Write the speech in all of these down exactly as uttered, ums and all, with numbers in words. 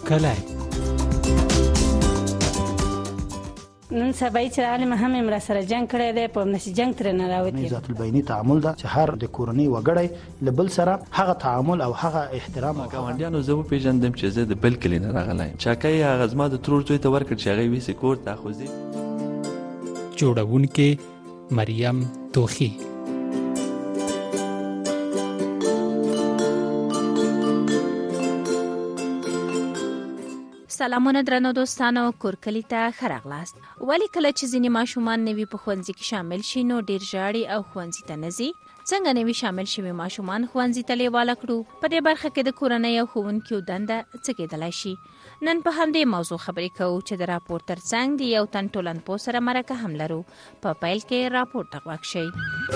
کلی نن سبا چې عالم هم امر سره جنگ کړی دی په نشي جنگ تر نه راوتی ذات البینی تعامل دا چې هر د کورنۍ وګړی لبل سره هغه تعامل او هغه احترام او ګاونډیانو زه پیژندم چې زه د بل کلی نه راغلایم چاکای هغه زما د ترور زوی ته ورکړ چې هغه ویسې کور ته خوځي جوړونکې مریم توخی. سلامونه درنو دوستانو کورکلی ته ښه راغلاست. ولې کله چې ځینې ماشومان نوي په ښوونځي کې شامل شي نو ډیر ژاړي او ښوونځي ته نه ځي؟ څنګه نوي شامل شوي ماشومان ښوونځي ته لیواله کړو؟ په دې برخه کې د کورنۍ او ښوونکو دنده څه کېدلی شي؟ نن په همدې موضوع خبرې کوو چې د راپور ترڅنګ د یو تن ټولنپوه سره مرکه هم لرو. په پیل کې راپور ته غوږ شئ.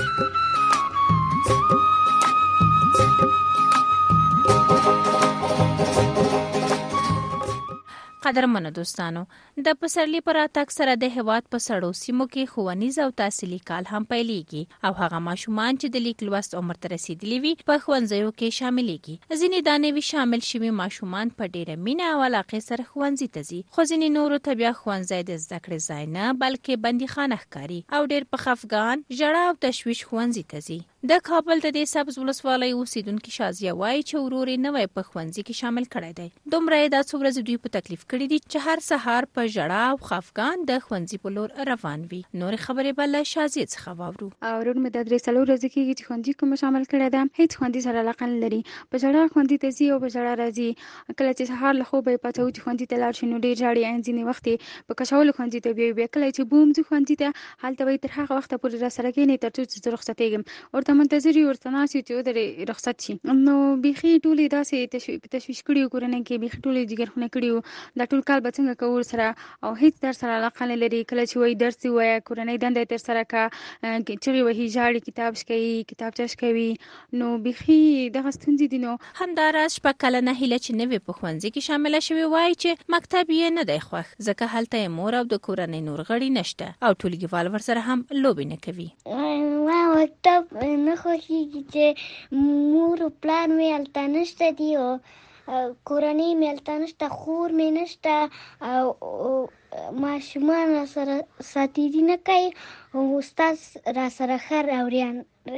قدرمنو دوستانو، د پسرلي پر راتګ سره د هېواد په سړو سیمو کې ښوونیز او تحصیلي کال هم پیلېږي او هغه ماشومان چې د لیک لوست عمر ته رسېدلي وي په ښوونځیو کې شاملېږي. ځینې دا نوي شامل شوي ماشومان په ډېره مینه او علاقې سره ښوونځي ته ځي، خو ځینې نورو ته بیا ښوونځی د زده کړې ځای نه بلکې بندیخانه ښکاري او ډېر په خفګان، ژړا او تشویش ښوونځي ته ځي. د کابل د دې سبز ولسوالۍ اوسیدونکي شازیه وایي چې ورور یې نوی په ښوونځي کې شامل کړی دی. دومره یې دا څو ورځې دوی په تکلیف کړي دي چې هر سهار په ژړا او خفګان د ښوونځي په لور روان وي. نورې خبرې به له شازیې څخه واورو. ورور مې د درې څلور ورځې کېږي چې ښوونځي کې مې شامل کړی ده. هېڅ ښوونځي سره علاقه نه لري. په ژړا ښوونځي ته ځي او په ژړا راځي. کله چې سهار له خوبه یې پاڅوو چې ښوونځي ته لاړ شي نو ډېر ژاړي. ځینې وخت یې په کشولو ښوونځي ته بیایي. بیا کله چې بوم ځو ښوونځي ته هلته به یې تر هغه وخته پورې راسره کښېني تر څو چې زه رخصتېږم. ورته منتظر یو ورته ناست یو چې ودرې رخصت شي. نو بیخي ټولې داسې تشویش کړي وو کورنۍ کې، بیخي ټولې جګرخونه کړي وو. دا ټول کال به څنګه کوو ورسره او هېڅ درس سره علاقه نه لري. کله چې وایي درس یې وایه کورنۍ دنده یې ترسره کړه، چغې وهي، ژاړي، کتاب شکوي، کتابچه شکوي. نو بیخي دغه ستونزې دي. نو همداراز شپږ کلنه هیله چې نوې په ښوونځي کې شامله شوې وایي چې مکتب یې نه دی خوښ ځکه هلته یې مور او د کورنۍ نور غړي نشته او ټولګیوال ورسره هم لوبې نه کوي. ما مکتب نه خوښېږي چې مور او پلار مې هلته نشته دي او کورنۍ مې هلته نشته، خور مې نشته او ماشومان را سره ساتیري نه کوي او استاد را سره ښه راوړي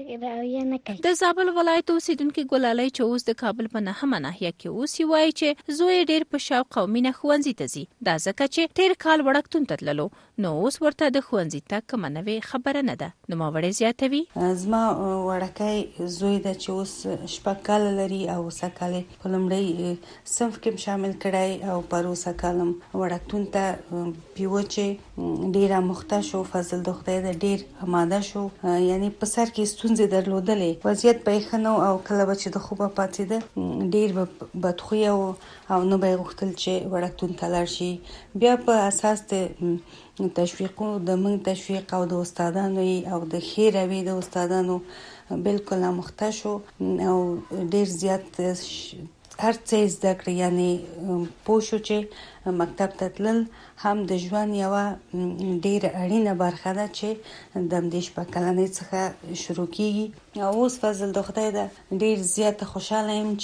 نه کوي. د زابل ولایت اوسیدونکي ګلالۍ چې اوس د کابل په نهمه ناحیه کې اوسي وایي چې زوی یې ډېر په شوق او مینه ښوونځي ته ځي. دا ځکه چې تېر کال وړکتون ته تللو نو اوس ورته د ښوونځي تګ کومه نوې خبره نه ده. نوموړی زیاتوي: زما وړکی زوی ده چې اوس شپږ کاله لري او اوسه کال یې په لومړی صنف کې شامل کړی او پر اوسه کال هم وړکتون ته پیوه چې ډېره مخته شو. فضل د خدای ده ډېر اماده شو، یعنی په سر کې ستونزې درلودلې، وضعیت به یې ښه نه و او کله به چې د خوبه پاڅېده ډېر به بدخویه و او نه به یې غوښتل چې وړکتون ته لاړ شي. بیا په اساس د تشویقو د موږ تشویق او د استادانو او د ښې رویې د استادانو بالکل اموخته شو او ډېر زیات هر څه زده کړې، یعنی پوه شو چې مکتب ته تلل هم د ژوند یوه ډېره اړینه برخه ده چې د همدې شپږ کلنۍ څخه شروع کېږي. او اوس فضل د خدای ده ډېر زیاته خوشحاله یم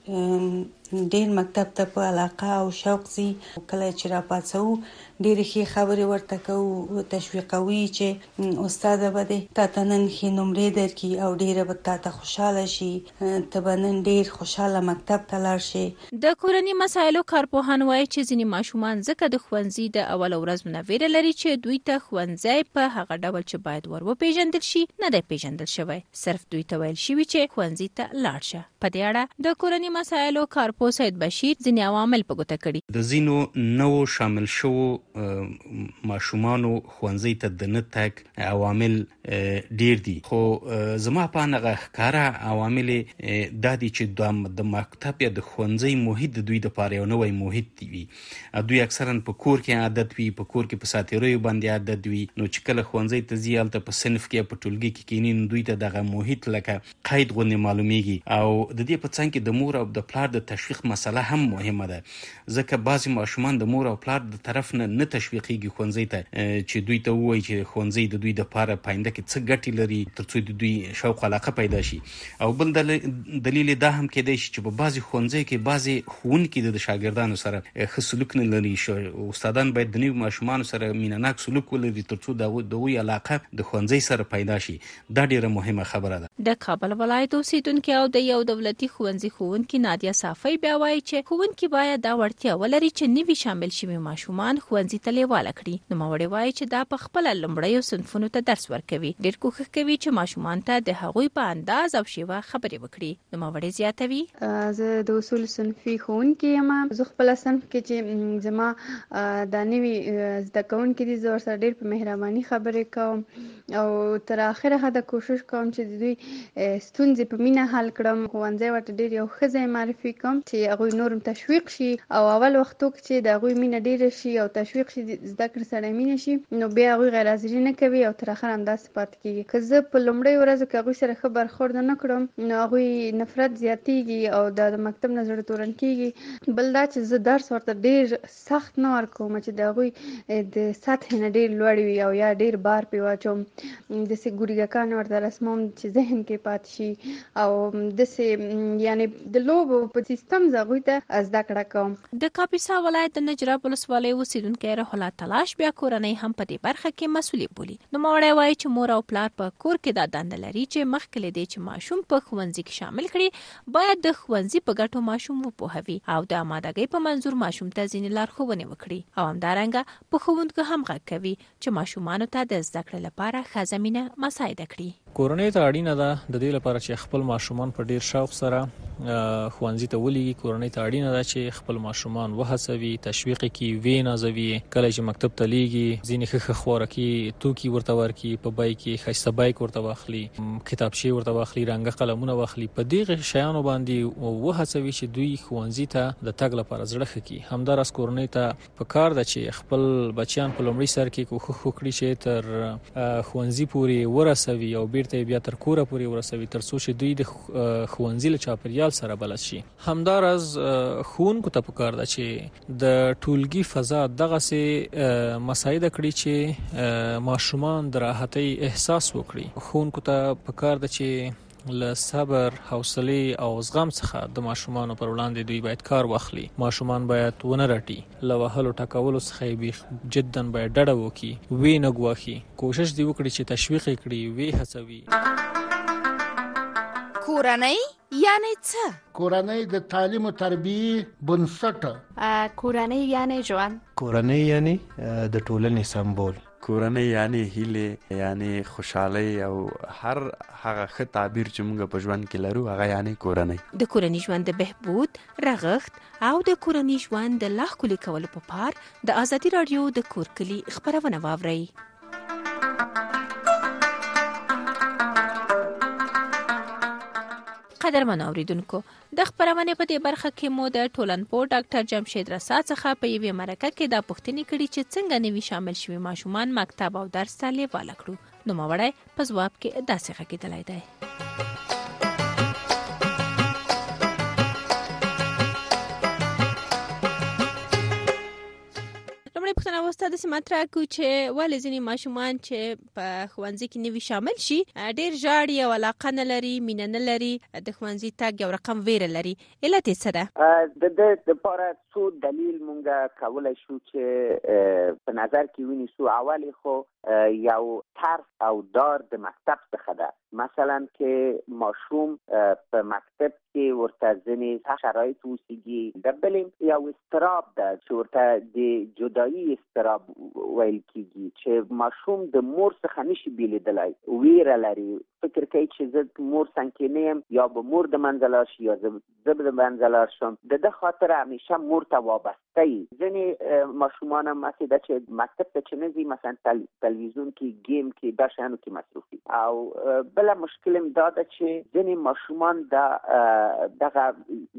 چې ډېر مکتب ته په علاقه او شوق ځي. کله چې راپاڅوو ډېرې ښې خبرې ورته کوو، تشویقوي چې استاده به دې تا ته نن ښې نمرې درکړي او ډېره به تا ته خوشحاله شي، ته به نن ډېر خوشحاله مکتب ته لاړ شي. د کورني مسایلو کارپوهان وایي چې ځینې ماشومان ځکه د ښوونځي د اول ورځ نه ویره لري چې دوی ته ښوونځی په هغه ډول چې باید ور وپېژندل شي نه دی پېژندل شوی، صرف دوی ته ویل شوي چې ښوونځي ته لاړ شه. په دې اړه د کورني مسایلو کارپوه سید بشیر ځینې عوامل په ګوته کړي. د ځینو نوو شامل شوو ماشومانو ښوونځي ته د نه تګ عوامل ډیر دي، خو زما په هغه ښکاره عوامل دا دي چې د مکتب یا د ښوونځي محیط د دوی دپاره یو نوی محیط وي. دوی اکثرا په کور کې عادت وي، په کور کې په ساتیریو باندې عادت وي، نو چې کله ښوونځي ته ځي هلته په صنف کې یا په ټولګي کې کښېني نو دوی ته دغه محیط لکه قید غوندې معلومیږي. او د دې په څنګ کې د مور او د پلار د تشویق مسله هم مهمه ده، ځکه بعضې ماشومان د مور او پلار د طرف نه نه تشویقېږي ښوونځي ته چې دوی ته ووایي چې ښوونځي د دوی دپاره په آینده کې څه ګټې لري ترڅو د دوی شوق علاقه پیدا شي. او بل دلیل دا هم کېدای شي چې په بعضې ښوونځیو کې بعضې ښوونکي د شاګردانو سره ښه سلوک نه لري. استادان باید د نوي ماشومانو سره مینهناک سلوک ولري ترڅو د هغوی علاقه د ښوونځي سره پیدا شي. دا ډیره مهمه خبره ده. د کابل ولایت اوسیدونکي او د یو دولتي ښوونځي ښوونکي نادیه صافی بیا وایي چې ښوونکي باید دا وړتیا ولري چې نوي شامل شوي ماشومان ښوونځي ته لیواله کړي. نوموړې وایي چې دا په خپله لومړیو صنفونو ته درس ورکوي. ډېر کوښښ کوي چې ماشومان ته د هغوی په انداز او شیوه خبرې وکړي. نوموړې زیاتوي زه د اصول صنفي ښوونکې یم. زه خپله صنف کې چې زما دا نوي زده کوونکي دي زه ورسره ډېر په مهرباني خبرې کوم او تر اخره حده کوشش کوم چې د دوی ستونزې په مینه حل کړم. ښوونځی ورته ډېر یو ښه ځای معرفي کوم چې هغوی نور هم تشویق شي او اول وختو کې چې د هغوی مینه ډېره شي او تشویق شي زده کړې سره مینه شي نو بیا هغوی غیر حاضري نه کوي او تر اخره همداسې پاتې کېږي. که زه په لومړیو ورځو کې هغوی سره ښه برخورد نه کړم نو هغوی نفرت زیاتېږي او د مکتب نه زړه تورن کېږي. بل دا چې زه درس ورته ډېر سخت نه ورکوم چې د هغوی د سطحې نه ډېر لوړ وي او یا ډېر بار پرې واچوم. داسې ګوریګکان ورته رسموم چې ذهن کې پاتې شي او داسې یعنې د لوبو په سیستم زه هغوی ته زده کړه کوم. د کاپیسا ولایت د نجراب ولسوالۍ اوسیدونکی روح الله تلاش بیا کورنۍ هم په دې برخه کې مسؤلې بولي. نوموړی وایي چې مور او پلار په کور کې دا دنده لري چې مخکې له دې چې ماشوم په ښوونځي کې شامل کړي باید د ښوونځي په ګټو ماشوم وپوهوي او د آمادګۍ په منظور ماشوم ته ځینې لارښوونې وکړي او همدارنګه په ښوونکو هم غږ کوي چې ماشومانو ته د زده کړې لپاره ښه زمینه مساعده کړي. کورنۍ ته اړینه ده د دې لپاره چې خپل ماشومان په ډیر شوق سره ښوونځي ته ولېږي. کورنۍ ته اړینه ده چې خپل ماشومان وهڅوي، تشویق کړي، وینازوي. کله چې مکتب ته لیږي ځینې ښه ښه خوراکي توکي ورته ورکړي، په بیک کې ښایسته بیک ورته واخلي، کتابچې ورته واخلي، رنګه قلمونه واخلي. په دې شیانو باندې وهڅوي چې دوی ښوونځي ته د تګ لپاره زړه ښه کړي. همداراز کورنۍ ته پکار ده چې خپل بچیان په لومړي سر کې کوښښ وکړي چې تر ښوونځي پورې ورسوي او بیرته بیا تر کوره پورې ورسوي ترڅو چې دوی د ښوونځي له چاپیریال سره بلد شي. همداراز ښوونکو ته پکار ده چې د ټولګي فضا دغسې مساعده کړي چې ماشومان د راحتۍ احساس وکړي. ښوونکو ته پکار ده چې له صبر، حوصلې او زغم څخه د ماشومانو پر وړاندې دوی باید کار واخلي. ماشومان باید ونه رټي، له وهلو ټکولو څخه یې جدا باید ډډه وکړي، ویې نه ګواښي. کوشش دې وکړي چې تشویق یې کړي، ویې هڅوي. کورنۍ یعنی څه؟ کورنۍ د تعلیم او تربیې بنسټ. کورنۍ یعنی ژوند. کورنۍ یعنی د ټولنې سمبول. کورنۍ یعنی هیله، یعنی خوشحالي او هر هغه ښه تعبیر چې موږ په ژوند کې لرو هغه یعنی کورنۍ. د کورنۍ ژوند د بهبود، رغښت او د کورنۍ ژوند د لا ښکلي کولو په پار د ازادي راډیو د کور کلي خپرونه واورئ. قدرمنو اوریدونکو، د خپرونې په دې برخه کې مو د ټولنپوه ډاکټر جمشید رسا څخه په یوې مرکه کې دا پوښتنې کړي چې څنګه نوي شامل شوي ماشومان مکتب او درس ته لیواله کړو. نوموړی په ځواب کې داسې غږېدلی دی: پښتنه واسطه د سیماترا کو چې ولې ځینې ماشومان چې په ښوونځي کې نوي شامل شي ډېر ژاړي او علاقه نه لري، مینه نه لري، د ښوونځي تګ یو رقم ویره لري. علت یې څه ده؟ د دې لپاره څو دلیل مونږ کولی شو چې په نظر کې ونیسو. اول خو یو ترس او ډار د مکتب څخه ده. مثلا که ماشوم په مکتب کې ورته ځینې شرایط اوسېږي، د بلې یو اضطراب ده چې ورته د جدایي اضطراب ویل کېږي چې ماشوم د مور څخه نشي بېلېدلی، ویره لري، فکر کوي چې زه مور څنګ کې نه یم، یا به مور د منځه لاړ شي یا زه به د منځه لاړ شم. د ده خاطر همیشه مور ته وابسته وي. ځینې ماشومان هم هسې ده چې مکتب ته چې نه ځي، مثلا تلویزیون کې، گیم کې، دا شیانو کې مصروف وي. او بله مشکل هم دا ده چې ځینې ماشومان د دغه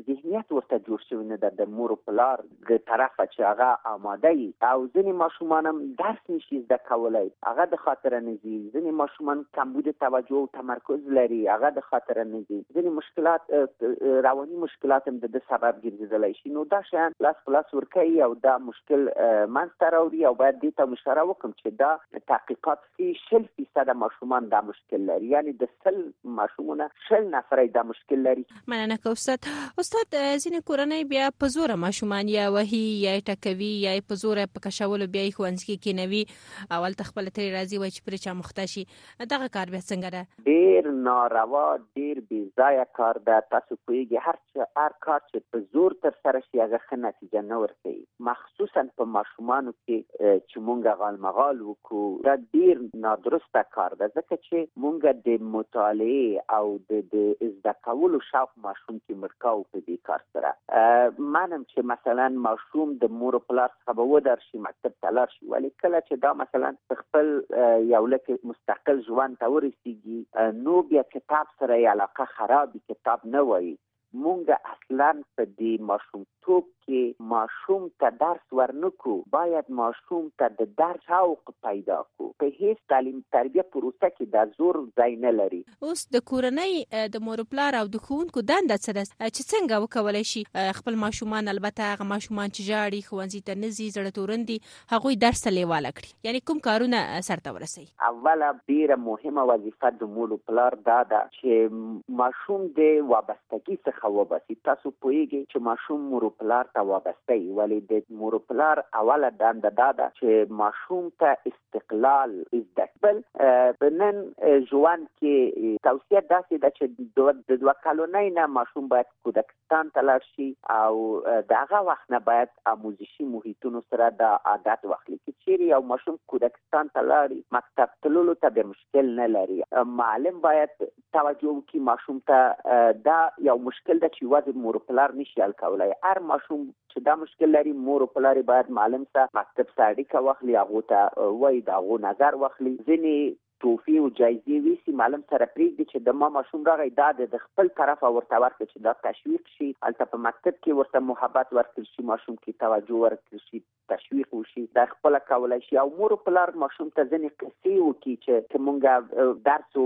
ذهنیت ورته جوړ شوی نه ده د مور او پلار د طرفه چې هغه آماده وي او ځینې ماشومان هم درس نشي زده کولی، هغه د خاطره نه ځي. ځینې ماشومان کمبود توجه او تمرکز لري، هغه د خاطره نه ځي. ځینې مشکلات رواني مشکلات هم د سبب ګرځېدلی شي. نو دا شیان لاس په لاس ورکوي او دا مشکل منځته راوړي او باید دې ته اشاره وکړم چې دا تحقیقات ښیي شل فیصده ماشومان دا مشکل لري، یعنی د سل ماشومونه شل نفره دا مشکل لري. مننه که استاد. استاد ځینې کورنۍ بیا په زوره ماشومان یا وهي یا ټکوي یا په زوره په کشولو بیا یې ښوونځي کې کینوي او هلته خپله ترې راځي وایي چې پرې چا مخته شي. دغه کار بیا څنګه ده؟ ډېر ناروا، ډېر بې ځایه کار ده. تاسو پوهېږئ هر هر کار چې په زور ترسره شي هغه ښه نتیجه نه ورکوي، مخصوصا په ماشومانو کې چې مونږ غالمغال وکړو. دا ډېر نادرسته کار ده ځکه چې مونږ د مطالعې او د زده کولو شوق ماشوم کې مرکاو په دې کار سره. منم چې مثلا ماشوم د مور او پلار څخه به ودرشي مکتب ته لاړ شي، ولی کله چې دا مثلا خپل یو لکه مستقل ژوند ته ورسیږي نو بیا کتاب سره یې علاقه خرابي، کتاب نه وایي. مونږ اصلا په دې ماشومتوب کې ماشوم ته درس ورنکو، باید ماشوم ته د درس شوق پیدا کو. په هیڅ تعلیم تربیه پروسه کې د زور ځای نه لري. اوس د کورنۍ د مور پلار او د ښوونکو دنده څه ده چې څنګه وکولی شي خپل ماشومان، البته هغه ماشومان چې ژاړي ښوونځي ته نه ځي زړه تورن دي، هغوی درس ته لیواله کړي، یعنی کوم کارونه سرته ورسوي؟ اوله ډیره مهمه وظیفه د مور پلار دا ده چې ماشوم د وابستګي څخه وباسي. تاسو پوهیږئ چې ماشوم مور پلار ته وابسته وي، ولی د مور پلار اوله دنده دا ده چې ماشوم ته استقلال زده کړل. په نن ژوند کې توصیه داسې ده چې د دوه کلنۍ نه ماشوم باید کودکستان ته لاړ شي او د هغه وخت نه باید آموزشي محیطونو سره د عادت واخلي. که چیرې یو ماشوم کودکستان ته لاړي مکتب تللو ته به مشکل نه لري، معلم باید توجه وکړي ماشوم ته. دا یو مشکل ده چې یوازې مور پلار نشي حل کولی. هر ماشوم چې دا مشکل لري مور پلار باید معلم سره مکتب سره اړیکه واخلي، هغو ته وایي د هغو نظر واخلي. ځینې توفی او جایزې ویسي معلم سره پرېږدي چې د ما ماشوم راغی دا د خپل طرفه ورته ورکړي چې دا تشویق شي. هلته په مکتب کې ورته محبت ورکړل شي، ماشوم کې توجه ورکړل شي، تشویق وشي، دا خپله کولی شي. او مور پلار ماشوم ته ځینې قصې وکړي چې مونږ درس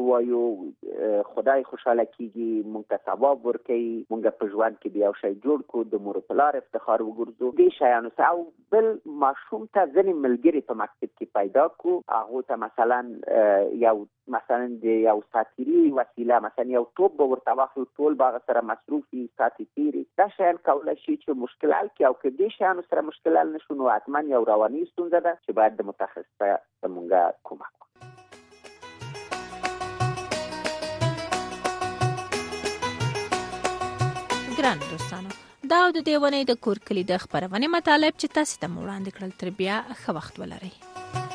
ووایو خدای خوشحاله کېږي، مونږ ته ثواب ورکوي، مونږ په ژوند کې بیا یو شی جوړ کړو، د مور پلار افتخار وګرځو، دې شیانو سره. او بل ماشوم ته ځینې ملګري په مکتب کې پیدا کړو، هغو ته مثلا یو مثلا د یو ساتیري وسیله مثلا یو توپ به ورته واخلو، ټول به هغه سره مصروف وي، ساتي تیري. دا شیان کولی شي چې مشکل حل کړي. او که دې شیانو سره مشکل حل نه شو نو حتما یو رواني ستونزه ده چې باید د متخصص ته مونږ کومک وکړو. ګران دوستانو، دا د دې ونې د کور کلي د خپرونې مطالب چې تاسو ته وړاندې کړل. تر بیا ښه وخت ولرئ.